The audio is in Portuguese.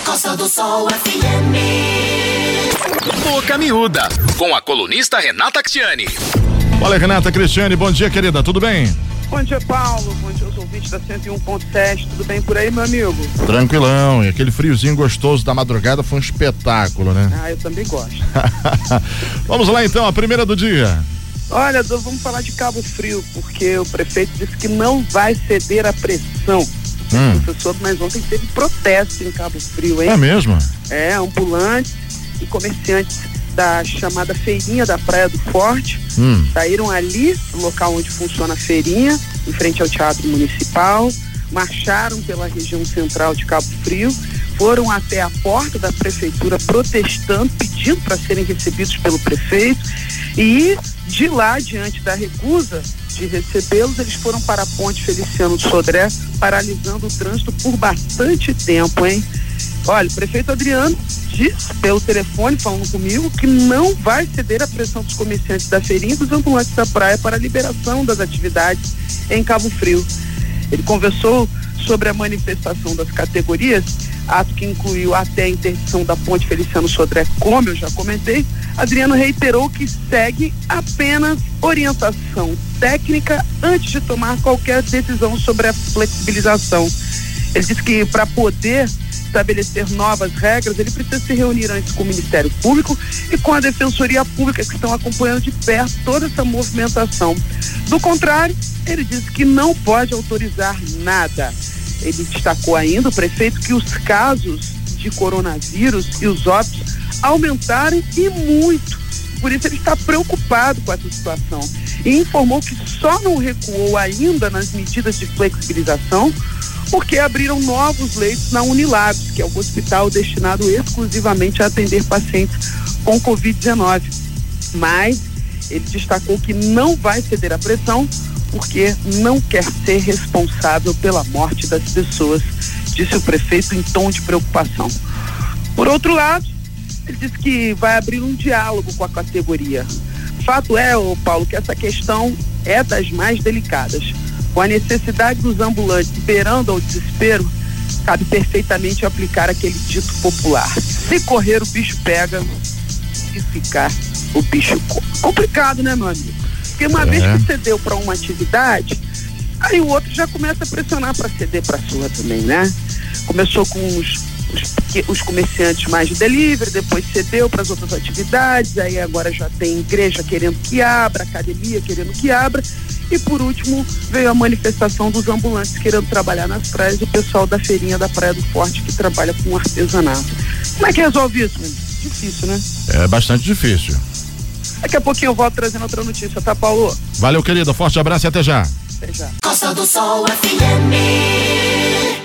Costa do Sol FM. Boca Miúda, com a colunista Renata Cristiani. Olha, Renata Cristiani, bom dia, querida, tudo bem? Bom dia, Paulo, bom dia aos ouvintes da 101.7, tudo bem por aí, meu amigo? Tranquilão, e aquele friozinho gostoso da madrugada foi um espetáculo, né? Ah, eu também gosto. Vamos lá então, a primeira do dia. Olha, vamos falar de Cabo Frio, porque o prefeito disse que não vai ceder à pressão. Professor, mas ontem teve protesto em Cabo Frio, hein? É mesmo? É, ambulantes e comerciantes da chamada Feirinha da Praia do Forte saíram ali, no local onde funciona a feirinha, em frente ao Teatro Municipal, marcharam pela região central de Cabo Frio, foram até a porta da prefeitura protestando, pedindo para serem recebidos pelo prefeito, e de lá, diante da recusa de recebê-los, eles foram para a ponte Feliciano Sodré, paralisando o trânsito por bastante tempo, hein? Olha, o prefeito Adriano disse pelo telefone, falando comigo, que não vai ceder à pressão dos comerciantes da feirinha e dos ambulantes da praia para a liberação das atividades em Cabo Frio. Ele conversou sobre a manifestação das categorias, ato que incluiu até a interdição da ponte Feliciano Sodré, como eu já comentei. Adriano reiterou que segue apenas orientação técnica antes de tomar qualquer decisão sobre a flexibilização. Ele disse que para poder estabelecer novas regras, ele precisa se reunir antes com o Ministério Público e com a Defensoria Pública, que estão acompanhando de perto toda essa movimentação. Do contrário, ele disse que não pode autorizar nada. Ele destacou ainda, o prefeito, que os casos de coronavírus e os óbitos aumentaram e muito. Por isso ele está preocupado com essa situação e informou que só não recuou ainda nas medidas de flexibilização porque abriram novos leitos na Unilagos, que é o hospital destinado exclusivamente a atender pacientes com Covid-19. Mas ele destacou que não vai ceder à pressão porque não quer ser responsável pela morte das pessoas, disse o prefeito em tom de preocupação. Por outro lado, ele disse que vai abrir um diálogo com a categoria. Fato é, Paulo, que essa questão é das mais delicadas. Com a necessidade dos ambulantes beirando ao desespero, cabe perfeitamente aplicar aquele dito popular: se correr o bicho pega, se ficar o bicho come. Complicado, né, meu amigo? Porque uma vez que cedeu para uma atividade, aí o outro já começa a pressionar para ceder para a sua também, né? Começou com os comerciantes mais de delivery, depois cedeu para as outras atividades, aí agora já tem igreja querendo que abra, academia querendo que abra, e por último veio a manifestação dos ambulantes querendo trabalhar nas praias e o pessoal da feirinha da Praia do Forte que trabalha com artesanato. Como é que resolve isso, menino? Difícil, né? É bastante difícil. Daqui a pouquinho eu volto trazendo outra notícia, tá, Paulo? Valeu, querida, forte abraço e até já. Até já. Costa do Sol FM.